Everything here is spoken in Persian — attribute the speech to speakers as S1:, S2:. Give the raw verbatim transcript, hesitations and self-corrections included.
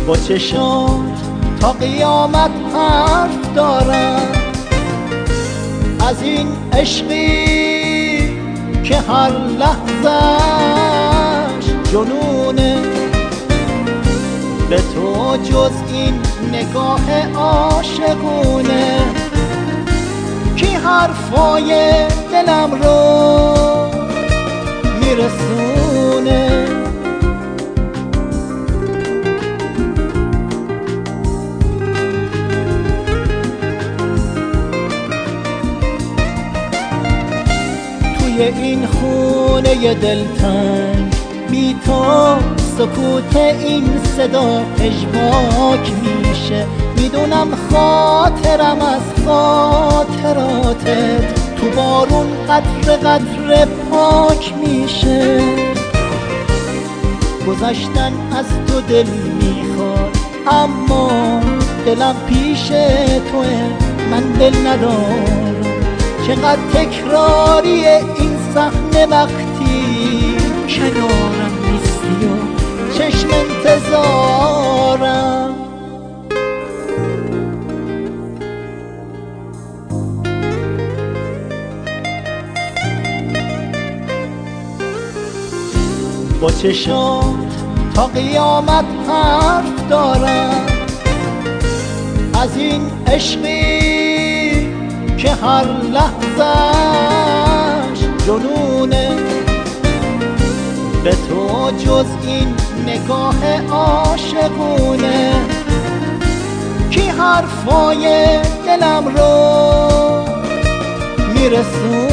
S1: با چشات تا قیامت حرف دارم، از این عشقی که هر لحظه‌اش جنونه. به تو جز این نگاه عاشقونه کی حرفای دلم رو میرسونه. توی این خونه دلتنگ بی تو سکوت این صدا پژواک میشه. میدونم خاطرم از خاطراتت تو بارون قطره قطره پاک میشه. گذشتن از تو دل میخواد اما دلم پیش توه، من دل ندارم. چقدر تکراری این صحنه وقتی کنارم نیستی و چشم انتظارم. با چشات تا قیامت حرف دارم، از این عشقی که هر لحظه‌اش جنونه. به تو جز این نگاه عاشقونه کی حرفای دلم رو میرسونه.